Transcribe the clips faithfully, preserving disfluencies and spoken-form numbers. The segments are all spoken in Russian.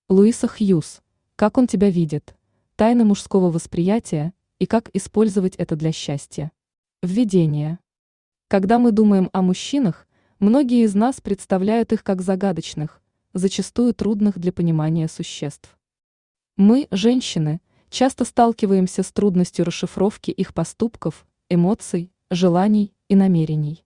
Луиса Хьюз. Как он тебя видит? Тайны мужского восприятия и как использовать это для счастья. Введение. Когда мы думаем о мужчинах, многие из нас представляют их как загадочных, зачастую трудных для понимания существ. Мы, женщины, часто сталкиваемся с трудностью расшифровки их поступков, эмоций, желаний и намерений.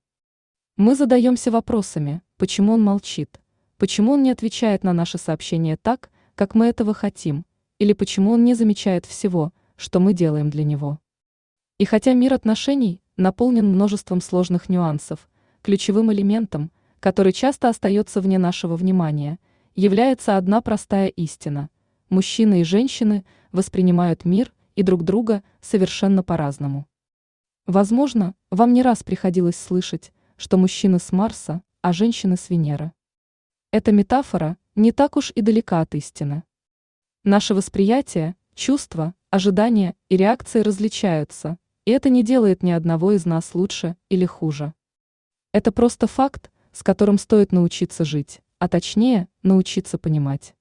Мы задаемся вопросами, почему он молчит, почему он не отвечает на наши сообщения так, как мы этого хотим, или почему он не замечает всего, что мы делаем для него. И хотя мир отношений наполнен множеством сложных нюансов, ключевым элементом, который часто остается вне нашего внимания, является одна простая истина: мужчины и женщины воспринимают мир и друг друга совершенно по-разному. Возможно, вам не раз приходилось слышать, что мужчины с Марса, а женщины с Венеры. Эта метафора не так уж и далека от истины. Наше восприятие, чувства, ожидания и реакции различаются, и это не делает ни одного из нас лучше или хуже. Это просто факт, с которым стоит научиться жить, а точнее, научиться понимать.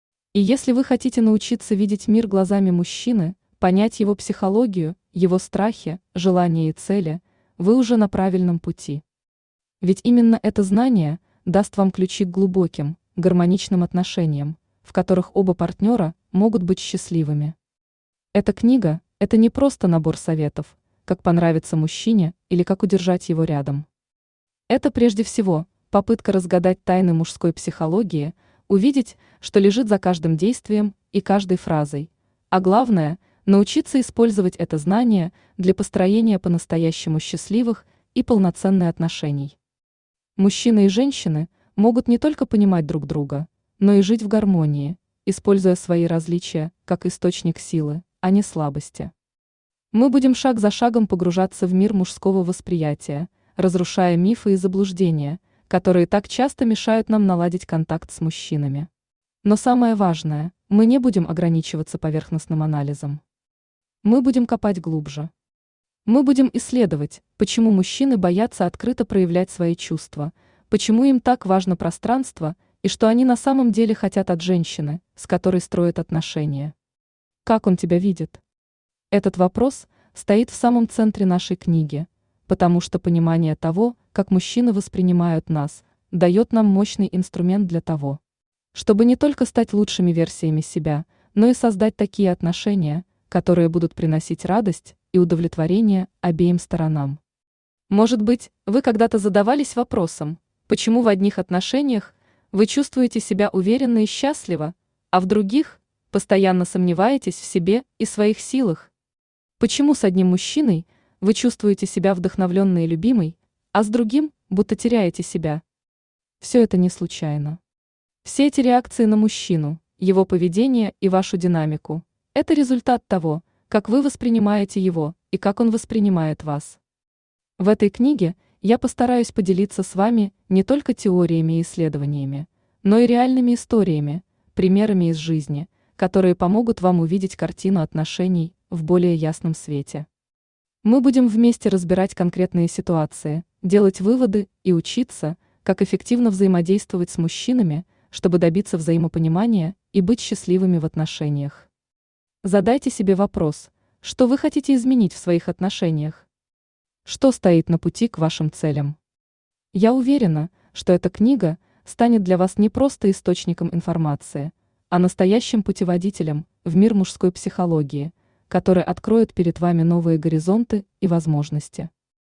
И если вы хотите научиться видеть мир глазами мужчины, понять его психологию, его страхи, желания и цели, вы уже на правильном пути. Ведь именно это знание даст вам ключи к глубоким, гармоничным отношениям, в которых оба партнера могут быть счастливыми. Эта книга – это не просто набор советов, как понравиться мужчине или как удержать его рядом. Это прежде всего попытка разгадать тайны мужской психологии, увидеть, что лежит за каждым действием и каждой фразой, а главное – научиться использовать это знание для построения по-настоящему счастливых и полноценных отношений. Мужчины и женщины могут не только понимать друг друга, но и жить в гармонии, используя свои различия как источник силы, а не слабости. Мы будем шаг за шагом погружаться в мир мужского восприятия, разрушая мифы и заблуждения, которые так часто мешают нам наладить контакт с мужчинами. Но самое важное, мы не будем ограничиваться поверхностным анализом. Мы будем копать глубже. Мы будем исследовать, почему мужчины боятся открыто проявлять свои чувства, почему им так важно пространство и что они на самом деле хотят от женщины, с которой строят отношения. Как он тебя видит? Этот вопрос стоит в самом центре нашей книги, потому что понимание того, как мужчины воспринимают нас, дает нам мощный инструмент для того, чтобы не только стать лучшими версиями себя, но и создать такие отношения, которые будут приносить радость и удовлетворение обеим сторонам. Может быть, вы когда-то задавались вопросом, почему в одних отношениях вы чувствуете себя уверенно и счастливо, а в других постоянно сомневаетесь в себе и своих силах? Почему с одним мужчиной вы чувствуете себя вдохновленной и любимой, а с другим будто теряете себя? Все это не случайно. Все эти реакции на мужчину, его поведение и вашу динамику – это результат того, как вы воспринимаете его и как он воспринимает вас. В этой книге я постараюсь поделиться с вами не только теориями и исследованиями, но и реальными историями, примерами из жизни, которые помогут вам увидеть картину отношений в более ясном свете. Мы будем вместе разбирать конкретные ситуации, делать выводы и учиться, как эффективно взаимодействовать с мужчинами, чтобы добиться взаимопонимания и быть счастливыми в отношениях. Задайте себе вопрос, что вы хотите изменить в своих отношениях? Что стоит на пути к вашим целям? Я уверена, что эта книга станет для вас не просто источником информации, а настоящим путеводителем в мир мужской психологии, который откроет перед вами новые горизонты и возможности.